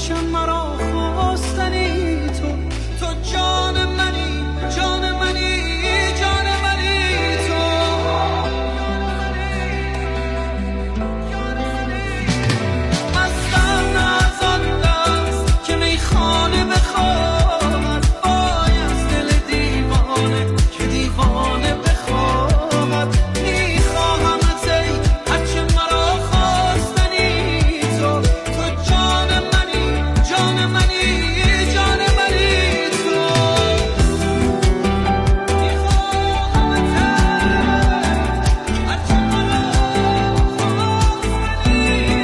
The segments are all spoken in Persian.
هرچه مرا خواستنی تو جان منی جان منی جان منی تو مستم از آن دست که میخانه بخواهد وای از دل دیوانه که دیوانه بخواهد میخواهمت ای هرچه مرا خواستنی تو جان منی جان منی جان منی تو میخواهمت ای هرچه مرا خواستنی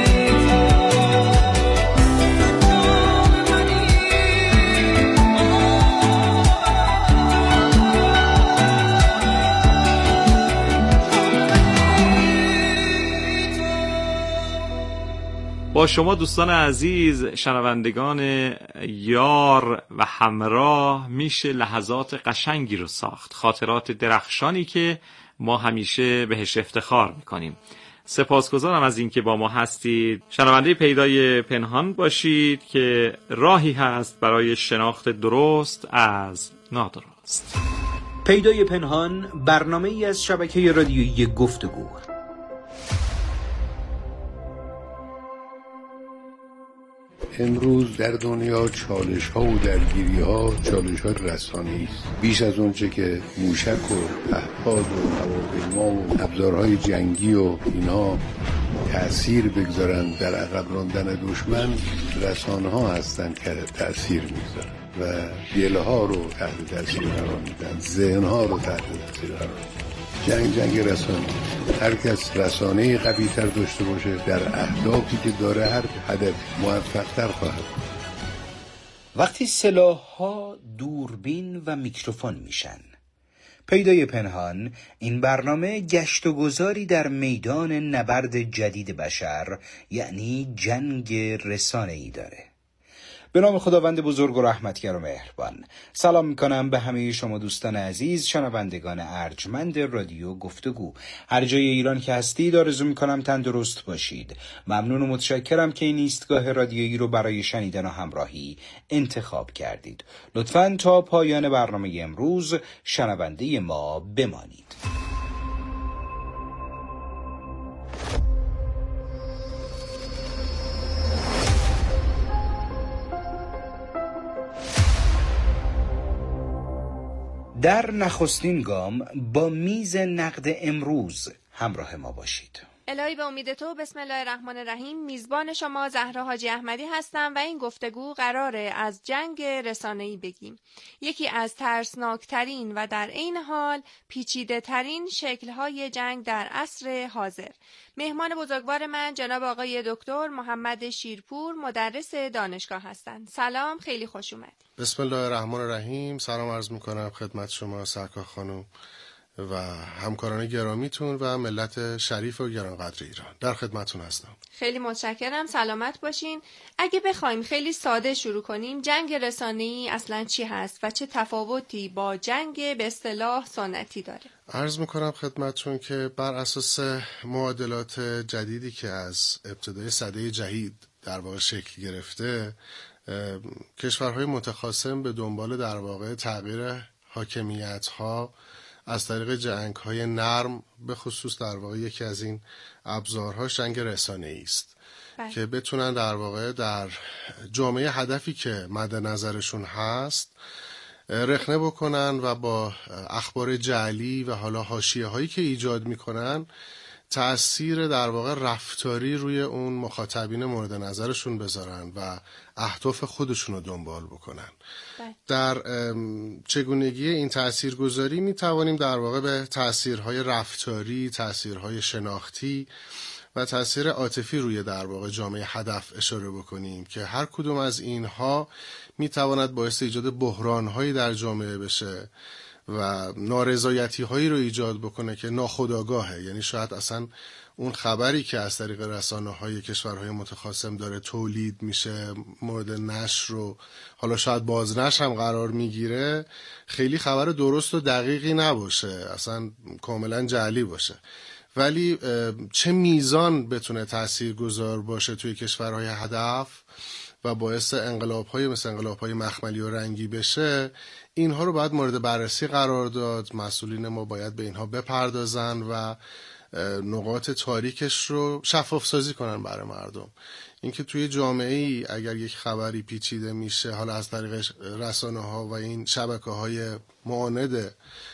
با شما دوستان عزیز شنوندگان یار و همراه میشه لحظات قشنگی رو ساخت، خاطرات درخشانی که ما همیشه بهش افتخار میکنیم. سپاسگزارم از اینکه با ما هستید. شنونده پیدای پنهان باشید که راهی هست برای شناخت درست از نادرست. پیدای پنهان برنامه‌ای از شبکه رادیویی گفتگو. امروز در دنیا چالش ها و درگیری ها چالش های رسانه‌ای است. بیش از اونچه که موشک و پهپاد و هواپیما و ابزارهای جنگی و اینا تأثیر بگذارن در عقب راندن دشمن، رسانه ها هستند که تأثیر میگذارن و دلها رو تحت تأثیر قرار میدن، ذهن ها رو تحت تأثیر قرار میدن. جنگ رسانه، هر کس رسانه قوی تر داشته باشه در اهدافی که داره هر هدف موفق تر خواهد. وقتی سلاح‌ها دوربین و میکروفون میشن. پیدای پنهان این برنامه گشت و گذاری در میدان نبرد جدید بشر، یعنی جنگ رسانه‌ای داره. به نام خداوند بزرگ و رحمتگر و مهربان. سلام میکنم به همه شما دوستان عزیز، شنوندگان ارجمند رادیو گفتگو. هر جای ایران که هستید آرزو میکنم تندرست باشید. ممنون و متشکرم که این ایستگاه رادیویی رو برای شنیدن و همراهی انتخاب کردید. لطفاً تا پایان برنامه امروز شنونده ما بمانید. در نخستین گام با میز نقد امروز همراه ما باشید. الهی به امید تو، بسم الله الرحمن الرحیم. میزبان شما زهرا حاجی احمدی هستم و این گفتگو قراره از جنگ رسانه‌ای بگیم. یکی از ترسناکترین و در عین حال پیچیده ترین شکل‌های جنگ در عصر حاضر. مهمان بزرگوار من جناب آقای دکتر محمد شیرپور، مدرس دانشگاه هستند. سلام، خیلی خوش اومدید. بسم الله الرحمن الرحیم. سلام عرض میکنم خدمت شما سرکار خانم و همکاران گرامیتون و ملت شریف و گرانقدر ایران. در خدمتون هستم. خیلی متشکرم، سلامت باشین. اگه بخوایم خیلی ساده شروع کنیم، جنگ رسانه‌ای اصلاً چی هست و چه تفاوتی با جنگ به اصطلاح سنتی داره؟ عرض میکنم خدمتون که بر اساس معادلات جدیدی که از ابتدای سده جدید در واقع شکل گرفته، کشورهای متخاصم به دنبال در واقع تغییر حاکمیت‌ها از طریق جنگ‌های نرم، به خصوص در واقع یکی از این ابزارها جنگ رسانه‌ای است که بتونن در واقع در جامعه هدفی که مد نظرشون هست رخنه بکنن و با اخبار جعلی و حالا حاشیه‌هایی که ایجاد میکنن تأثیر در واقع رفتاری روی اون مخاطبین مورد نظرشون بذارن و اهداف خودشون رو دنبال بکنن. در چگونگی این تأثیرگذاری می توانیم در واقع به تأثیرهای رفتاری، تأثیرهای شناختی و تأثیر عاطفی روی در واقع جامعه هدف اشاره بکنیم که هر کدوم از اینها می تواند باعث ایجاد بحران‌هایی در جامعه بشه و نارضایتی هایی رو ایجاد بکنه که ناخودآگاهه. یعنی شاید اصلا اون خبری که از طریق رسانه های کشورهای متخاصم داره تولید میشه، مورد نشر رو حالا شاید بازنشر هم قرار میگیره، خیلی خبر درست و دقیقی نباشه، اصلا کاملا جعلی باشه. ولی چه میزان بتونه تأثیر گذار باشه توی کشورهای هدف و باعث انقلاب‌های مثل انقلاب‌های مخملی و رنگی بشه، اینها رو باید مورد بررسی قرار داد. مسئولین ما باید به اینها بپردازن و نقاط تاریکش رو شفاف سازی کنن برای مردم. اینکه توی جامعه‌ای اگر یک خبری پیچیده میشه، حالا از طریق رسانه‌ها و این شبکه‌های معاند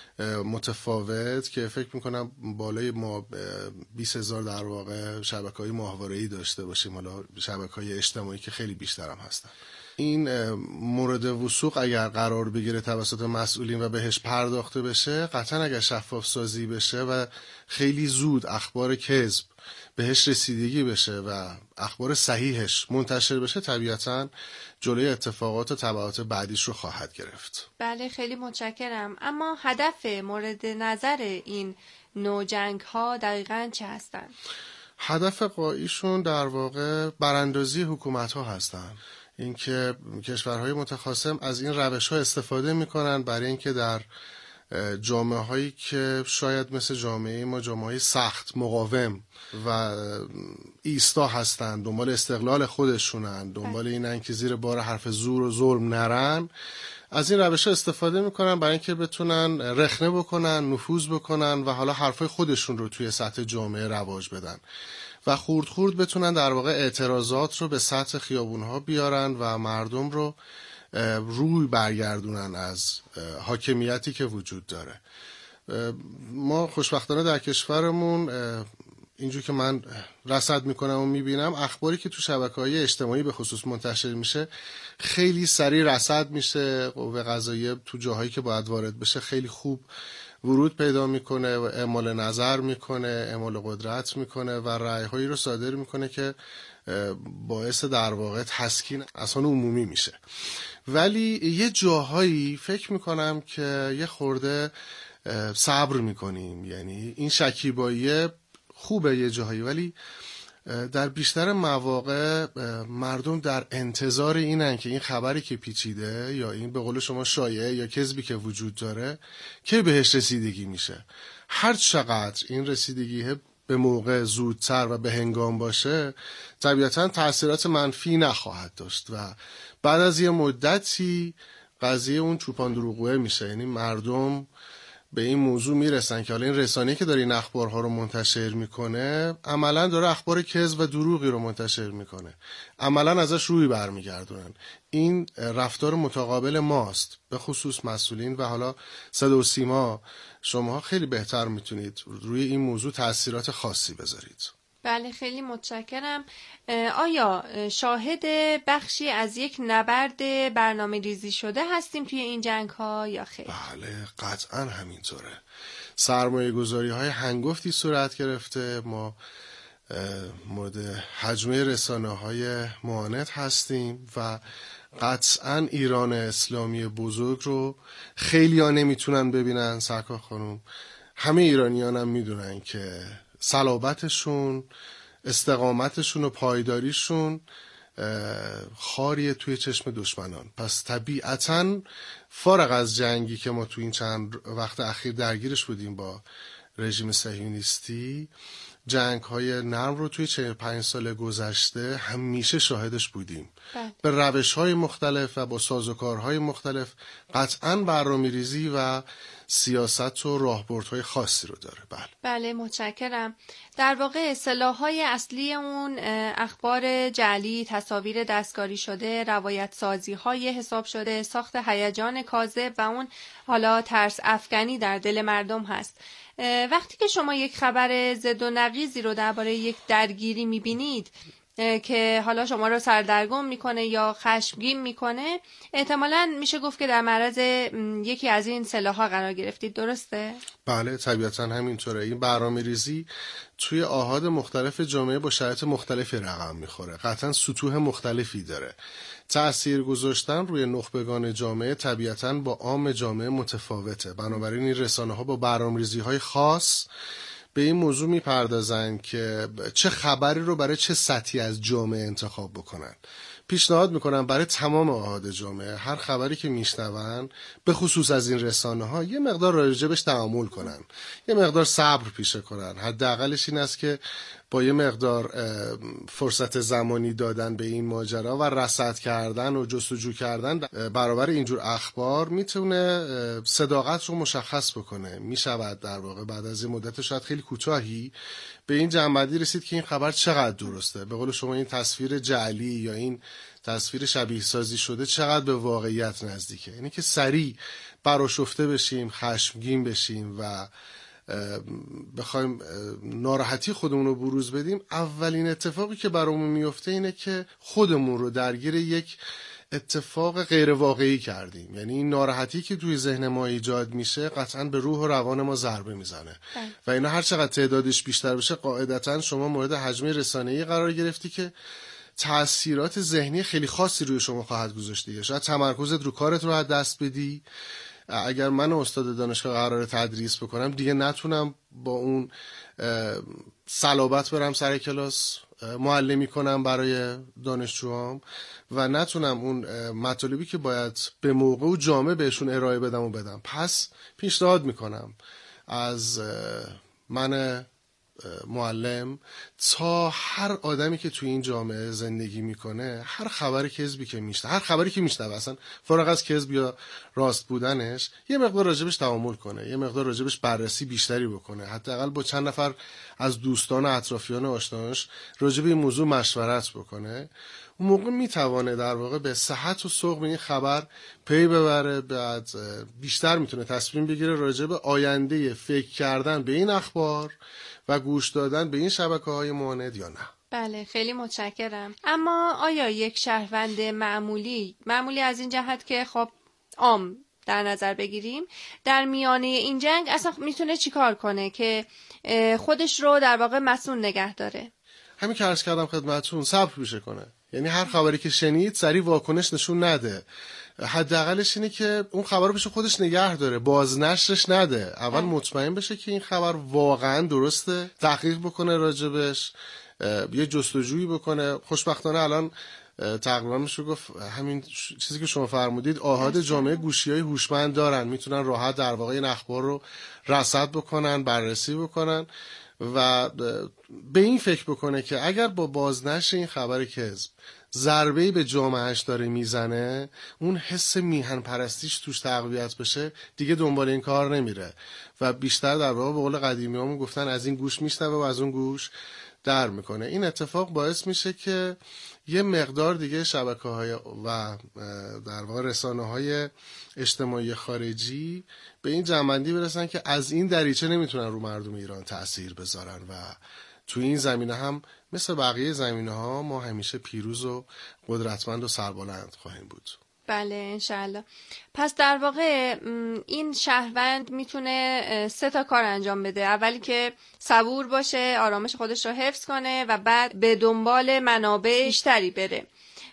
متفاوت که فکر میکنم بالای ما 20,000 در واقع شبکه‌های ماهواره‌ای داشته باشیم، حالا شبکه‌های اجتماعی که خیلی بیشتر هم هستن، این مورد وثوق اگر قرار بگیره توسط مسئولین و بهش پرداخته بشه، قطعا اگر شفاف سازی بشه و خیلی زود اخبار کذب بهش رسیدگی بشه و اخبار صحیحش منتشر بشه، طبیعتاً جلوی اتفاقات و تبعات بعدیش رو خواهد گرفت. بله خیلی متشکرم. اما هدف مورد نظر این نوع جنگ ها دقیقاً چه هستن؟ هدف قاییشون در واقع براندازی حکومت ها هستن. اینکه کشورهای متخاصم از این روش ها استفاده میکنن برای اینکه در جامعه هایی که شاید مثل جامعه ما جامعه سخت مقاوم و ایستا هستن، دنبال استقلال خودشونن، دنبال اینن که زیر بار حرف زور و ظلم نرن، از این روش استفاده میکنن برای اینکه بتونن رخنه بکنن، نفوذ بکنن و حالا حرفای خودشون رو توی سطح جامعه رواج بدن و خورد خورد بتونن در واقع اعتراضات رو به سطح خیابونها بیارن و مردم رو روی برگردونن از حاکمیتی که وجود داره. ما خوشبختانه در کشورمون اینجور که من رصد میکنم و میبینم، اخباری که تو شبکه‌های اجتماعی به خصوص منتشر میشه خیلی سریع رصد میشه، قوه قضاییه تو جاهایی که باید وارد بشه خیلی خوب ورود پیدا میکنه و اعمال نظر میکنه، اعمال قدرت میکنه و رأی‌هایی رو صادر میکنه که باعث در واقع تسکین اذهان عمومی میشه. ولی یه جاهایی فکر میکنم که یه خورده صبر میکنیم، یعنی این شکیبایی خوبه یه جاهایی، ولی در بیشتر مواقع مردم در انتظار اینن که این خبری که پیچیده یا این به قول شما شایعه یا کذبی که وجود داره که بهش رسیدگی میشه. هر چقدر این رسیدگی به موقع، زودتر و به هنگام باشه، طبیعتاً تأثیرات منفی نخواهد داشت و بعد از یه مدتی قضیه اون چوپان دروغگویی میشه. یعنی مردم به این موضوع میرسن که حالا این رسانه‌ای که داره این اخبارها رو منتشر میکنه عملاً داره اخبار کذب و دروغی رو منتشر میکنه، عملاً ازش روی برمیگردونن. این رفتار متقابل ماست، به خصوص مسئولین و حالا صدا و سیما، شماها خیلی بهتر میتونید روی این موضوع تأثیرات خاصی بذارید. بله خیلی متشکرم. آیا شاهد بخشی از یک نبرد برنامه ریزی شده هستیم توی این جنگ ها یا خیر؟ بله قطعا همینطوره. سرمایه گذاری های هنگفتی صورت گرفته. ما مورد حجمه رسانه های معاند هستیم و قطعا ایران اسلامی بزرگ رو خیلی ها نمیتونن ببینن. سرکار خانم، همه ایرانیان هم میدونن که صلابتشون، استقامتشون و پایداریشون خاریه توی چشم دشمنان. پس طبیعتاً فارغ از جنگی که ما توی این چند وقت اخیر درگیرش بودیم با رژیم صهیونیستی، جنگ‌های نرم رو توی 45 سال گذشته همیشه شاهدش بودیم. به روش‌های مختلف و با سازوکارهای مختلف قطعاً برنامه‌ریزی و سیاست و راهبردهای خاصی رو داره. بله متشکرم. در واقع اصطلاح‌های اصلی اون اخبار جعلی، تصاویر دستکاری شده، روایت سازی‌های حساب شده، ساخت هیجان کاذب و اون حالا ترس افکنی در دل مردم هست. وقتی که شما یک خبر ضد و نقیضی رو درباره یک درگیری می‌بینید که حالا شما رو سردرگم میکنه یا خشمگین میکنه، احتمالاً میشه گفت که در معرض یکی از این سلاح‌ها قرار گرفتید، درسته؟ بله طبیعتاً همینطوره. این برنامه‌ریزی توی آحاد مختلف جامعه با شرایط مختلفی رقم میخوره، قطعاً سطوح مختلفی داره. تأثیر گذاشتن روی نخبگان جامعه طبیعتاً با عام جامعه متفاوته. بنابراین این رسانه‌ها با برنامه‌ریزی‌های خاص به این موضوع میپردازن که چه خبری رو برای چه سطحی از جامعه انتخاب بکنن. پیشنهاد میکنم برای تمام آحاد جامعه هر خبری که میشنون، به خصوص از این رسانه ها، یه مقدار راجبش تأمل کنن، یه مقدار صبر پیشه کنن. حداقلش این است که با یه مقدار فرصت زمانی دادن به این ماجرا و رصد کردن و جستجو کردن برابر اینجور اخبار میتونه صداقت رو مشخص بکنه. میشود در واقع بعد از این مدت شاید خیلی کوتاهی به این جمع‌بندی رسید که این خبر چقدر درسته. به قول شما این تصویر جعلی یا این تصویر شبیه سازی شده چقدر به واقعیت نزدیکه. یعنی که سریع برآشفته بشیم، خشمگین بشیم و بخوایم ناراحتی خودمون رو بروز بدیم، اولین اتفاقی که برامون میفته اینه که خودمون رو درگیر یک اتفاق غیر واقعی کردیم. یعنی این ناراحتی که توی ذهن ما ایجاد میشه قطعاً به روح و روان ما ضربه میزنه و اینا هر چقدر تعدادش بیشتر بشه قاعدتاً شما مورد هجمه رسانه‌ای قرار گرفتی که تأثیرات ذهنی خیلی خاصی روی شما خواهد گذاشت دیگه. شاید تمرکزت رو کارت رو از دست بدی. اگر من استاد دانشگاه قراره تدریس بکنم دیگه نتونم با اون صلابت برم سر کلاس معلمی کنم برای دانشجوام و نتونم اون مطالبی که باید به موقع و جامع بهشون ارائه بدم و بدم. پس پیشنهاد میکنم از من معلم تا هر آدمی که توی این جامعه زندگی میکنه هر خبری کذبی که میشنوه، هر خبری که میشنوه اصلا فارغ از کذب یا راست بودنش، یه مقدار راجبش تعامل کنه، یه مقدار راجبش بررسی بیشتری بکنه، حداقل با چند نفر از دوستان و اطرافیان و آشناش راجب این موضوع مشورت بکنه. اون موقع میتوانه در واقع به صحت و سقم این خبر پی ببره، بعد بیشتر میتونه تصمیم بگیره راجب آینده فکر کردن به این اخبار و گوش دادن به این شبکه‌های معاند یا نه. بله، خیلی متشکرم. اما آیا یک شهروند معمولی از این جهت که خب عام در نظر بگیریم در میانه این جنگ اصلا میتونه چیکار کنه که خودش رو در واقع مسئول نگه داره؟ همین که عرض کردم خدمتتون، صبر پیشه کنه. یعنی هر خبری که شنید سریع واکنش نشون نده. حداقلش اینه که اون خبر رو پیش خودش نگه داره، بازنشرش نده. اول مطمئن بشه که این خبر واقعا درسته، تحقیق بکنه راجبش، یه جستجویی بکنه. خوشبختانه الان تقریبا میشه گفت همین چیزی که شما فرمودید آحاد جامعه گوشی‌های هوشمند دارن، میتونن راحت در واقع این اخبار رو رصد بکنن، بررسی بکنن و به این فکر بکنه که اگر با بازنشر این خبر کذب ضربه‌ای به جامعهش داره میزنه، اون حس میهن پرستیش توش تقویت بشه، دیگه دنبال این کار نمیره و بیشتر در واقع به قول قدیمیامون گفتن از این گوش میشنوه و از اون گوش در میکنه. این اتفاق باعث میشه که یه مقدار دیگه شبکه‌های و در واقع رسانه‌های اجتماعی خارجی به این جنبندی برسن که از این دریچه نمیتونن رو مردم ایران تأثیر بذارن و تو این زمینه هم مثل بقیه زمینه‌ها ما همیشه پیروز و قدرتمند و سربلند خواهیم بود. بله انشالله. پس در واقع این شهروند میتونه 3 کار انجام بده. اولی که صبور باشه، آرامش خودش رو حفظ کنه و بعد به دنبال منابع بیشتری بره.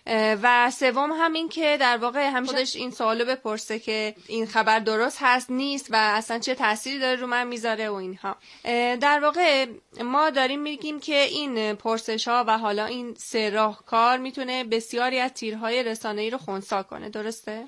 و سوم هم این که در واقع همیشه خودش این سوالو بپرسه که این خبر درست هست نیست و اصلا چه تأثیری داره رو من میذاره و اینها. در واقع ما داریم میگیم که این پرسش ها و حالا این 3 راهکار میتونه بسیاری از تیرهای رسانه‌ای رو خنثی کنه، درسته؟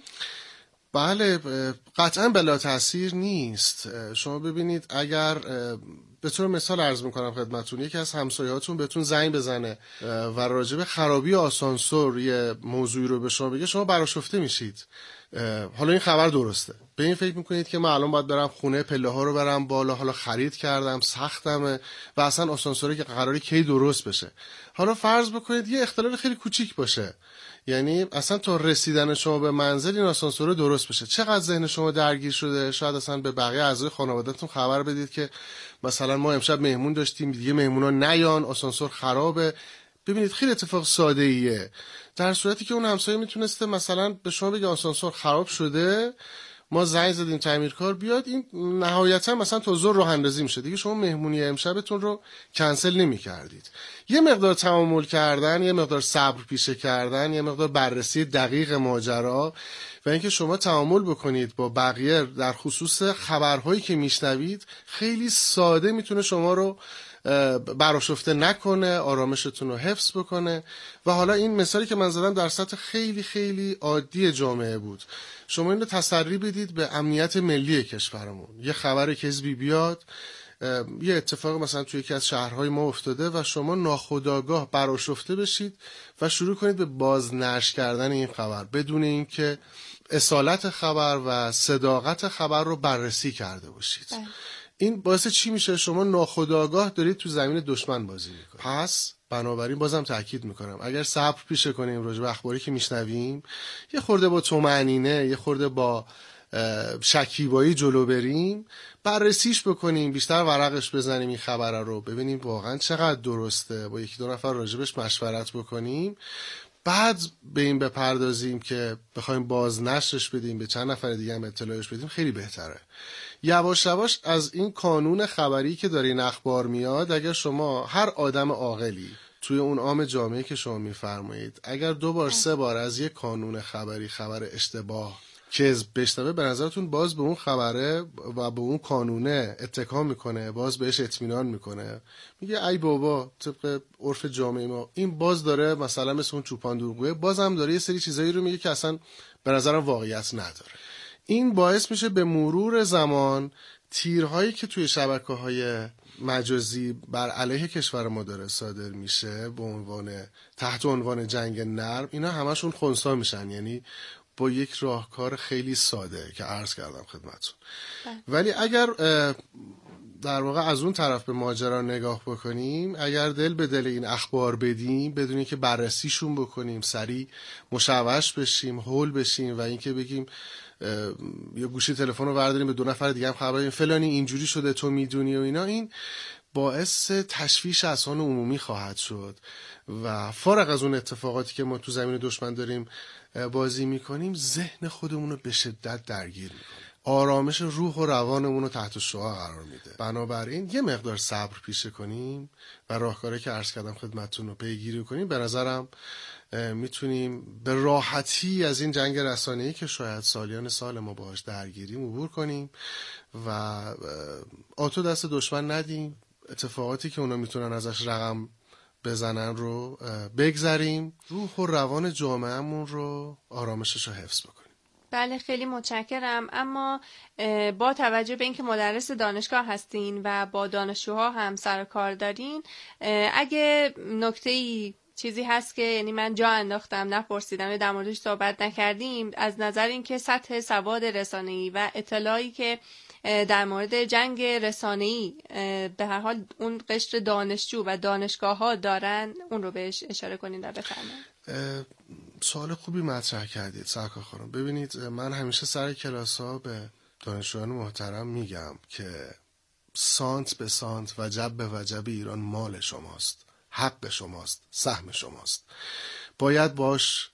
بله، قطعا بلا تأثیر نیست. شما ببینید اگر به طور مثال عرض میکنم خدمتتون، یکی از همسایه‌هاتون بهتون زنگ بزنه و راجع به خرابی آسانسور یه موضوعی رو به شما بگه، شما برآشفته میشید. حالا این خبر درسته، به این فکر میکنید که من الان باید برم خونه، پله ها رو برم بالا، حالا خرید کردم، سختمه و اصلا آسانسوری که قراره کی درست بشه. حالا فرض بکنید یه اختلال خیلی کوچیک باشه، یعنی اصلا تا رسیدن شما به منزل این آسانسور درست بشه، چقدر ذهن شما درگیر شده. شاید اصلا به بقیه اعضای خانواده‌تون خبر بدید که مثلا ما امشب مهمون داشتیم، دیگه مهمونا نیان، آسانسور خرابه. ببینید خیلی اتفاق ساده ایه، در صورتی که اون همسایه میتونسته مثلا به شما بگه آسانسور خراب شده، ما زنگ زدیم تعمیرکار بیاد، این نهایتا مثلا تا ظهر راه اندازی میشه، دیگه شما مهمونی امشبتون رو کنسل نمی‌کردید. یه مقدار تعامل کردن، یه مقدار صبر پیشه کردن، یه مقدار بررسی دقیق ماجرا و اینکه شما تعامل بکنید با بقیه در خصوص خبرهایی که میشنوید، خیلی ساده میتونه شما رو برآشفته نکنه، آرامشتون رو حفظ بکنه. و حالا این مثالی که من زدم در سطح خیلی خیلی عادی جامعه بود. شما این رو تسری بدید به امنیت ملی کشورمون. یه خبر کذبی بیاد، یه اتفاق مثلا توی یکی از شهرهای ما افتاده و شما ناخودآگاه برآشفته بشید و شروع کنید به بازنشر کردن این خبر بدون اینکه اصالت خبر و صداقت خبر رو بررسی کرده باشید. این باعث چی میشه؟ شما ناخودآگاه دارید تو زمین دشمن بازی میکنید. پس بنابراین بازم تاکید میکنم اگر صبر پیشه کنیم راجع به اخباری که میشنویم، یه خورده با طمأنینه، یه خورده با شکیبایی جلو بریم، بررسیش بکنیم، بیشتر ورقش بزنیم این خبر رو، ببینیم واقعا چقدر درسته، با یکی دو نفر راجبش مشورت بکنیم، بعد به این بپردازیم که بخوایم بازنشرش بدیم، به چند نفر دیگه هم اطلاعش بدیم، خیلی بهتره. یواش یواش از این کانون خبری که داره این اخبار میاد، اگر شما هر آدم عاقلی توی اون عام جامعه که شما میفرمایید اگر 2 بار 3 بار از یک کانون خبری خبر اشتباه کذب بشنوه، به نظرتون باز به اون خبره و به اون کانونه اتکا میکنه، باز بهش اطمینان میکنه، میگه ای بابا طبق عرف جامعه ما این باز داره مثلا مثل اون چوپان دروغگوه بازم داره یه سری چیزایی رو میگه که اصلا به نظرم واقعیت نداره. این باعث میشه به مرور زمان تیرهایی که توی شبکه‌های مجازی بر علیه کشور ما داره صادر میشه به عنوان تحت عنوان جنگ نرم، اینا همشون خنثی میشن، یعنی با یک راهکار خیلی ساده که عرض کردم خدمتتون. ولی اگر در واقع از اون طرف به ماجرا نگاه بکنیم، اگر دل به دل این اخبار بدیم بدون اینکه بررسیشون بکنیم، سریع مشوش بشیم، هول بشیم و اینکه بگیم یا گوشی تلفن رو برداریم به 2 نفر دیگه هم خبر بدیم فلانی اینجوری شده تو میدونی و اینا، این باعث تشویش اذهان عمومی خواهد شد و فارغ از اون اتفاقاتی که ما تو زمین دشمن داریم بازی میکنیم، ذهن خودمون رو به شدت درگیر میکنه، آرامش روح و روانمون رو تحت شعاع قرار میده. بنابراین یه مقدار صبر پیشه کنیم و راهکاری که عرض کردم خدمتتون رو پیگیری کنیم، به نظرم میتونیم به راحتی از این جنگ رسانه‌ای که شاید سالیان سال ما باهاش درگیریم عبور کنیم و آتو دست دشمن ندیم، اتفاقاتی که اونا میتونن ازش رقم بزنن رو بگذریم، روح و روان جامعهمون رو آرامشش رو حفظ بکنیم. بله خیلی متشکرم. اما با توجه به اینکه مدرس دانشگاه هستین و با دانشجوها هم سر و کار دارین، اگه نکته‌ای چیزی هست که یعنی من جا انداختم نپرسیدم یا در موردش صحبت نکردیم، از نظر اینکه سطح سواد رسانه‌ای و اطلاعی که در مورد جنگ رسانه‌ای به هر حال اون قشر دانشجو و دانشگاه‌ها دارن، اون رو بهش اشاره کنید و بفرمایید. سوال خوبی مطرح کردید سرکار خانم. ببینید من همیشه سر کلاس‌ها به دانشجویان محترم میگم که سانت به سانت وجب به وجب ایران مال شماست، حق شماست، سهم شماست، باید باش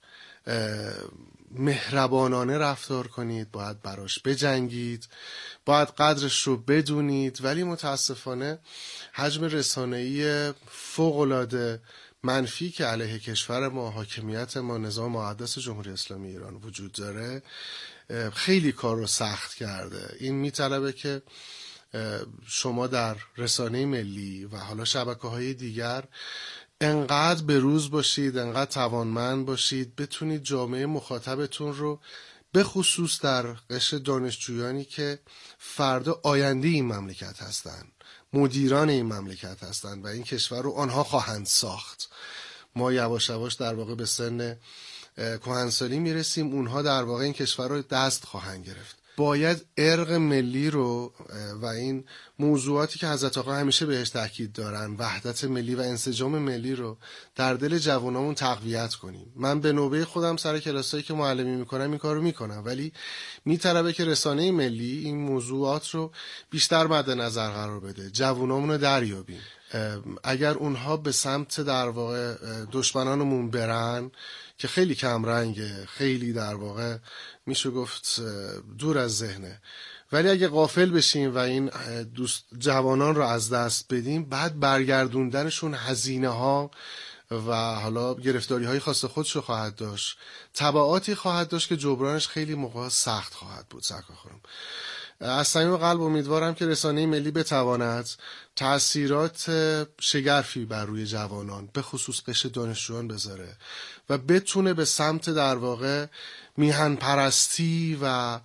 مهربانانه رفتار کنید، باید براش بجنگید، باید قدرش رو بدونید. ولی متاسفانه حجم رسانه‌ای فوق‌العاده منفی که علیه کشور ما، حاکمیت ما، نظام مقدس جمهوری اسلامی ایران وجود داره خیلی کار رو سخت کرده. این میطلبه که شما در رسانه ملی و حالا شبکه‌های دیگر انقدر بروز باشید، انقدر توانمند باشید، بتونید جامعه مخاطبتون رو به خصوص در قشر دانشجویانی که فردا آینده این مملکت هستن، مدیران این مملکت هستن و این کشور رو آنها خواهند ساخت. ما یواش یواش در واقع به سن کهنسالی میرسیم، اونها در واقع این کشور رو دست خواهند گرفت. باید ارق ملی رو و این موضوعاتی که حضرت آقا همیشه بهش تاکید دارن، وحدت ملی و انسجام ملی رو در دل جوانامون تقویت کنیم. من به نوبه خودم سر کلاسایی که معلمی میکنم این کارو میکنم، ولی میطلبه که رسانه ملی این موضوعات رو بیشتر مد نظر قرار بده، جوانامون رو دریابیم. اگر اونها به سمت در واقع دشمنانمون برن که خیلی کم رنگه، خیلی در واقع میشه گفت دور از ذهنه، ولی اگه غافل بشیم و این جوانان رو از دست بدیم، بعد برگردوندنشون هزینه ها و حالا گرفتاری های خاص خودش رو خواهد داشت، تبعاتی خواهد داشت که جبرانش خیلی موقع سخت خواهد بود. سرکار خانم، از صمیم قلب امیدوارم که رسانه ملی بتواند تأثیرات شگرفی بر روی جوانان به خصوص قشر دانشجویان بذاره و بتونه به سمت در واقع میهن پرستی و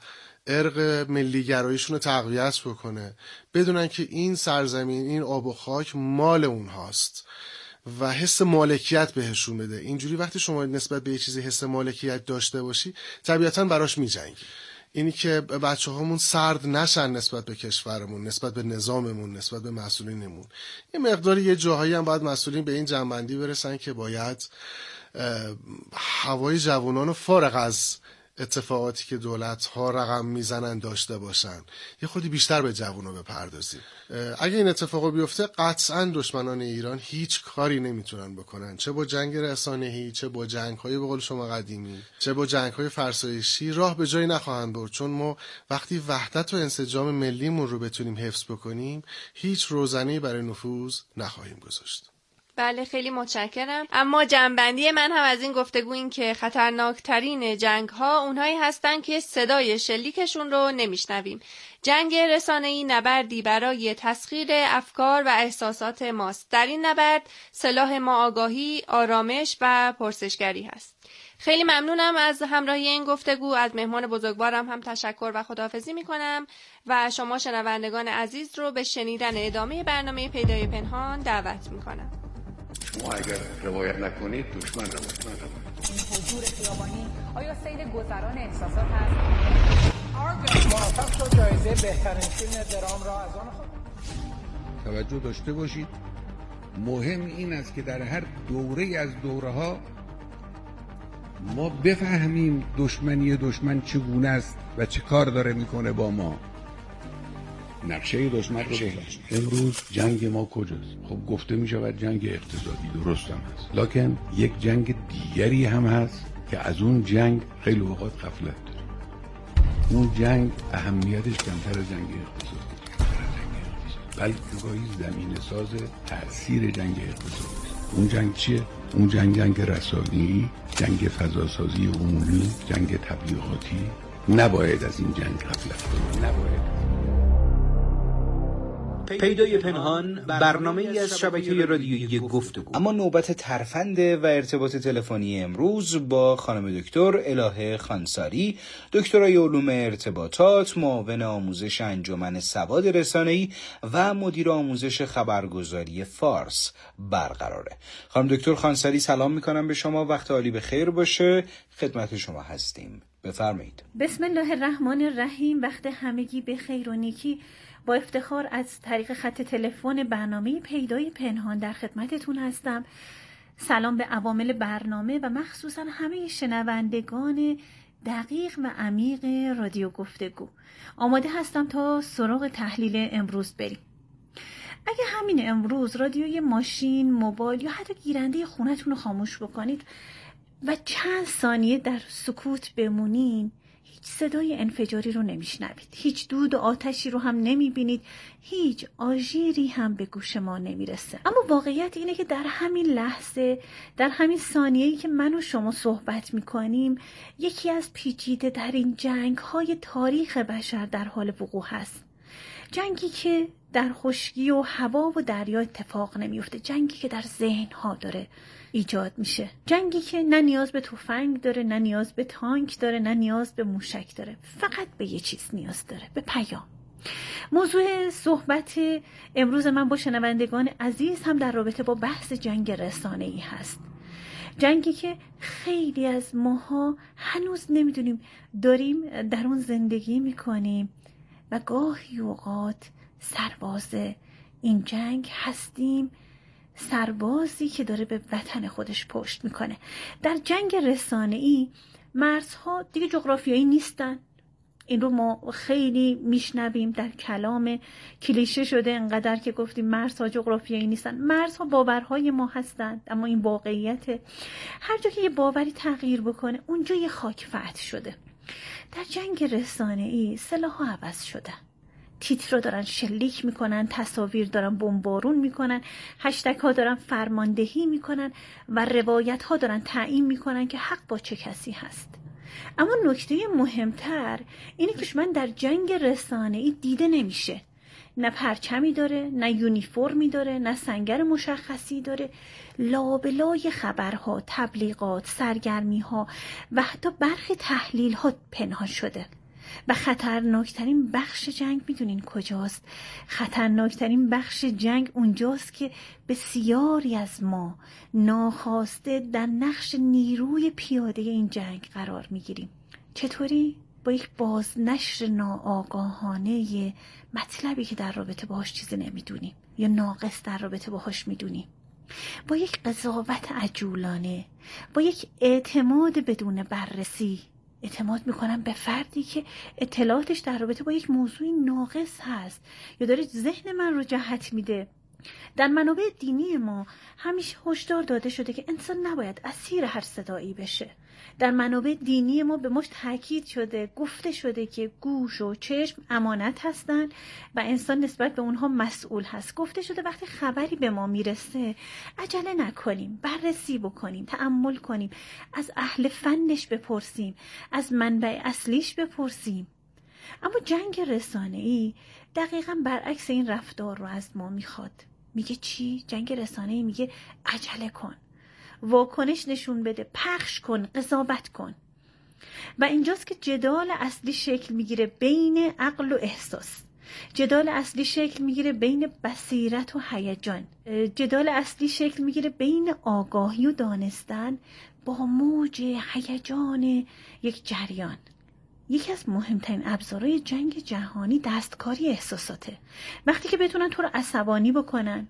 ارق ملیگراییشون رو تقویت بکنه، بدونن که این سرزمین، این آب و خاک مال اونهاست و حس مالکیت بهشون بده. اینجوری وقتی شما نسبت به یه چیزی حس مالکیت داشته باشی طبیعتاً براش می‌جنگی. اینی که بچه‌هامون سرد نشن نسبت به کشورمون، نسبت به نظاممون، نسبت به مسئولینمون. یه مقداری یه جاهایی هم باید مسئولین به این جنبندی برسن که باید هوای جوانان فارغ از اتفاقاتی که دولت‌ها رقم میزنن داشته باشن، یه خودی بیشتر به جوونا بپردازیم. اگه این اتفاقا بیفته قطعاً دشمنان ایران هیچ کاری نمیتونن بکنن، چه با جنگ رسانه‌ای، چه با جنگ‌های به قول شما قدیمی، چه با جنگ‌های فرسایشی، راه به جایی نخواهند برد. چون ما وقتی وحدت و انسجام ملیمون رو بتونیم حفظ بکنیم، هیچ روزنه‌ای برای نفوذ نخواهیم گذاشت. بله خیلی متشکرم. اما جنبندی من هم از این گفتگو این که خطرناکترین جنگ ها اونهایی هستن که صدای شلیکشون رو نمیشنویم. جنگ رسانه‌ای نبردی برای تسخیر افکار و احساسات ماست. در این نبرد سلاح ما آگاهی، آرامش و پرسشگری هست. خیلی ممنونم از همراهی این گفتگو. از مهمان بزرگوارم هم تشکر و خداحافظی میکنم و شما شنوندگان عزیز رو به شنیدن ادامه برنامه پیدای پنهان دعوت میکنم. شما اگر روایت نکنید دشمن روایت نکنید. این حضور خیابانی آیا سید گذران احساسات هست؟ موفق شد جایزه بهترین فیلم درام را از آن خود. توجه داشته باشید، مهم این است که در هر دوره از دوره‌ها ما بفهمیم دشمن چگونه است و چه کار داره میکنه با ما. نقشه دشمن رو بفهم. امروز جنگ ما کجاست؟ خب گفته می شود جنگ اقتصادی، درست هم هست، لکن یک جنگ دیگری هم هست که از اون جنگ خیلی اوقات غفلت داره. اون جنگ اهمیتش کمتر از جنگ اقتصادی، بلکه گاهی زمینه ساز تأثیر جنگ اقتصادی. اون جنگ چیه؟ اون جنگ رسانه‌ای، جنگ فضاسازی عمومی، جنگ تبلیغاتی. نباید از این جنگ غفلت کنیم، نباید. پیدای پنهان برنامه‌ای از شبکه رادیویی گفتگو. اما نوبت ترفند و ارتباط تلفنی امروز با خانم دکتر الهه خانساری، دکترای علوم ارتباطات، معاون آموزش انجمن سواد رسانه‌ای و مدیر آموزش خبرگزاری فارس برقراره. خانم دکتر خانساری سلام می‌کنم به شما، وقت عالی به خیر باشه، خدمت شما هستیم. بفرمایید. بسم الله الرحمن الرحیم. وقت همگی به خیر و نیکی. با افتخار از طریق خط تلفن برنامه پیدای پنهان در خدمتتون هستم. سلام به عوامل برنامه و مخصوصا همه شنوندگان دقیق و عمیق رادیو گفتگو. آماده هستم تا سراغ تحلیل امروز بریم. اگه همین امروز رادیوی ماشین، موبایل یا حتی گیرنده خونتون رو خاموش بکنید و چند ثانیه در سکوت بمونین، هیچ صدای انفجاری رو نمیشنوید، هیچ دود و آتشی رو هم نمیبینید، هیچ آژیری هم به گوش ما نمیرسه. اما واقعیت اینه که در همین لحظه، در همین ثانیه‌ای که من و شما صحبت میکنیم، یکی از پیچیده در این جنگ‌های تاریخ بشر در حال وقوع هست. جنگی که در خشکی و هوا و دریا اتفاق نمیفته، جنگی که در ذهن‌ها داره ایجاد میشه، جنگی که نه نیاز به تفنگ داره، نه نیاز به تانک داره، نه نیاز به موشک داره، فقط به یه چیز نیاز داره، به پیام. موضوع صحبت امروز من با شنوندگان عزیز هم در رابطه با بحث جنگ رسانه‌ای هست. جنگی که خیلی از ماها هنوز نمیدونیم داریم در اون زندگی میکنیم و گاهی اوقات سرباز این جنگ هستیم، سربازی که داره به وطن خودش پشت میکنه. در جنگ رسانه‌ای مرزها دیگه جغرافیایی نیستن. این رو ما خیلی میشنویم در کلام، کلیشه شده انقدر که گفتیم مرزها جغرافیایی نیستن. مرزها باورهای ما هستند، اما این واقعیته. هر جا که یه باوری تغییر بکنه اونجا یه خاک فتح شده. در جنگ رسانه‌ای سلاح‌ها عوض شده، تیتر رو دارن شلیک میکنن، تصاویر دارن بمبارون میکنن، هشتگ ها دارن فرماندهی میکنن و روایت ها دارن تعیین میکنن که حق با چه کسی هست. اما نکته مهمتر اینه که دشمن در جنگ رسانه‌ای دیده نمیشه. نه پرچمی داره، نه یونیفرمی داره، نه سنگر مشخصی داره. لابلای خبرها، تبلیغات، سرگرمیها و حتی برخی تحلیل‌ها پنهان شده. و خطرناکترین بخش جنگ میدونین کجاست؟ خطرناکترین بخش جنگ اونجاست که بسیاری از ما ناخواسته در نقش نیروی پیاده این جنگ قرار میگیریم. چطوری؟ با یک بازنشر ناآگاهانه مطلبی که در رابطه باهاش چیزی نمیدونیم یا ناقص در رابطه باهاش میدونیم، با یک قضاوت عجولانه، با یک اعتماد بدون بررسی اعتماد میکنم به فردی که اطلاعاتش در رابطه با یک موضوع ناقص هست یا داره ذهن من رو جهت میده. در منابع دینی ما همیشه هشدار داده شده که انسان نباید اسیر هر صدایی بشه. در منابع دینی ما به ماش تاکید شده، گفته شده که گوش و چشم امانت هستن و انسان نسبت به اونها مسئول هست. گفته شده وقتی خبری به ما میرسه عجله نکنیم، بررسی بکنیم، تأمل کنیم، از اهل فنش بپرسیم، از منبع اصلیش بپرسیم. اما جنگ رسانه‌ای دقیقاً برعکس این رفتار رو از ما میخواد. میگه چی؟ جنگ رسانه‌ای میگه عجله کن، واکنش نشون بده، پخش کن، قضاوت کن. و اینجاست که جدال اصلی شکل میگیره بین عقل و احساس. جدال اصلی شکل میگیره بین بصیرت و هیجان. جدال اصلی شکل میگیره بین آگاهی و دانستن با موج هیجان یک جریان. یکی از مهمترین ابزارهای جنگ جهانی دستکاری احساساته. وقتی که بتونن تو رو عصبانی بکنن،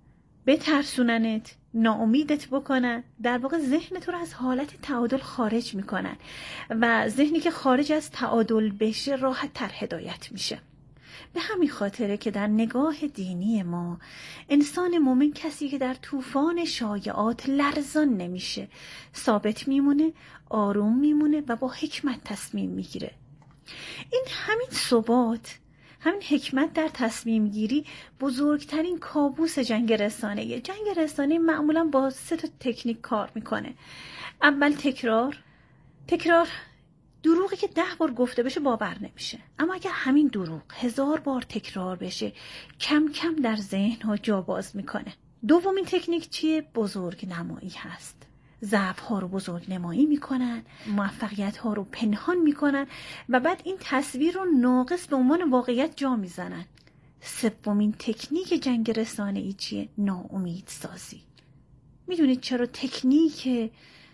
بترسوننت، ناامیدت بکنن، در واقع ذهن تو رو از حالت تعادل خارج میکنن و ذهنی که خارج از تعادل بشه راحت تر هدایت میشه. به همین خاطره که در نگاه دینی ما انسان مومن کسی که در طوفان شایعات لرزان نمیشه، ثابت میمونه، آروم میمونه و با حکمت تصمیم میگیره. این همین ثبات، همین حکمت در تصمیم گیری بزرگترین کابوس جنگ رسانه‌ای. جنگ رسانه‌ای معمولا با 3 تکنیک کار میکنه. اول تکرار. دروغی که 10 بار گفته بشه باور نمیشه، اما اگر همین دروغ 1000 بار تکرار بشه کم کم در ذهن ها جا باز میکنه. دومین تکنیک چیه؟ بزرگ نمایی هست. ضعف ها رو بزرگ نمایی میکنن، موفقیت ها رو پنهان میکنن و بعد این تصویر رو ناقص به عنوان واقعیت جا میزنن. سومین تکنیک جنگ رسانه‌ای چیه؟ ناامید سازی. میدونید چرا تکنیک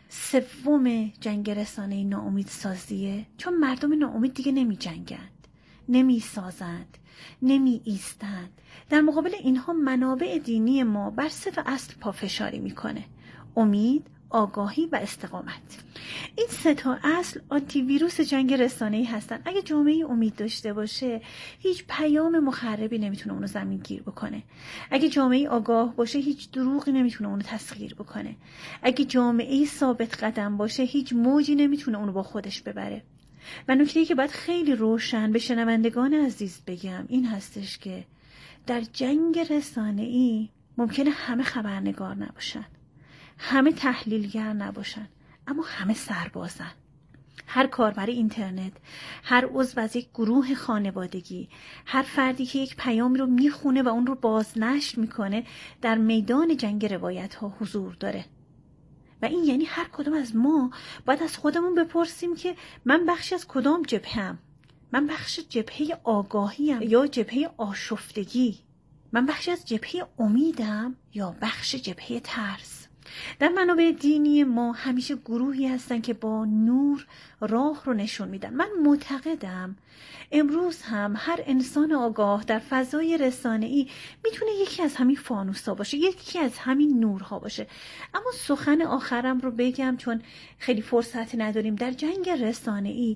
سوم جنگ رسانه‌ای ناامید سازیه؟ چون مردم ناامید دیگه نمی جنگند، نمی سازند، نمی ایستند. در مقابل اینها منابع دینی ما بر 3 اصل پافشاری میکنه: امید، آگاهی و استقامت. این 3 اصل آنتی ویروس جنگ رسانه‌ای هستن. اگه جامعه امید داشته باشه هیچ پیام مخربی نمیتونه اونو زمینگیر بکنه. اگه جامعه آگاه باشه هیچ دروغی نمیتونه اونو تسخیر بکنه. اگه جامعه ثابت قدم باشه هیچ موجی نمیتونه اونو با خودش ببره. و نکته‌ای که باید خیلی روشن به شنوندگان عزیز بگم این هستش که در جنگ رسانه‌ای ممکنه همه خبرنگار نباشن، همه تحلیلگر نباشن، اما همه سربازن. هر کاربر اینترنت، هر عضو از یک گروه خانوادگی، هر فردی که یک پیامی رو میخونه و اون رو بازنشر میکنه در میدان جنگ روایت ها حضور داره. و این یعنی هر کدوم از ما باید از خودمون بپرسیم که من بخشی از کدام جبهه‌ام؟ من بخش جبهه آگاهیم یا جبهه آشفتگی؟ من بخشی از جبهه امیدم یا بخش جبهه ترس؟ در منابع دینی ما همیشه گروهی هستن که با نور راه رو نشون میدن. من معتقدم امروز هم هر انسان آگاه در فضای رسانه‌ای میتونه یکی از همین فانوس‌ها باشه، یکی از همین نورها باشه. اما سخن آخرم رو بگم چون خیلی فرصت نداریم. در جنگ رسانه‌ای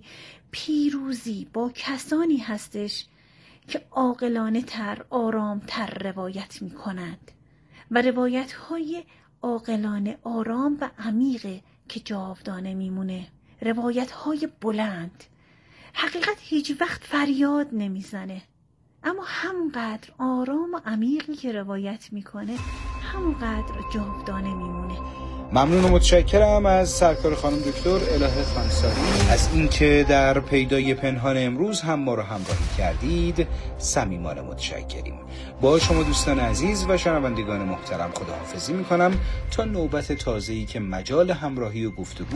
پیروزی با کسانی هستش که عاقلانه تر، آرام تر روایت میکنند و روایت های عاقلانه، آرام و عمیقه که جاودانه میمونه. روایت های بلند. حقیقت هیچ وقت فریاد نمیزنه، اما همونقدر آرام و عمیقی که روایت میکنه همونقدر جاودانه میمونه. ممنون و متشکرم از سرکار خانم دکتر الهه خانساری از اینکه در پیدای پنهان امروز هم ما رو همراهی کردید. صمیمانه متشکریم. با شما دوستان عزیز و شنوندگان محترم خداحافظی میکنم تا نوبت تازه‌ای که مجال همراهی و گفتگو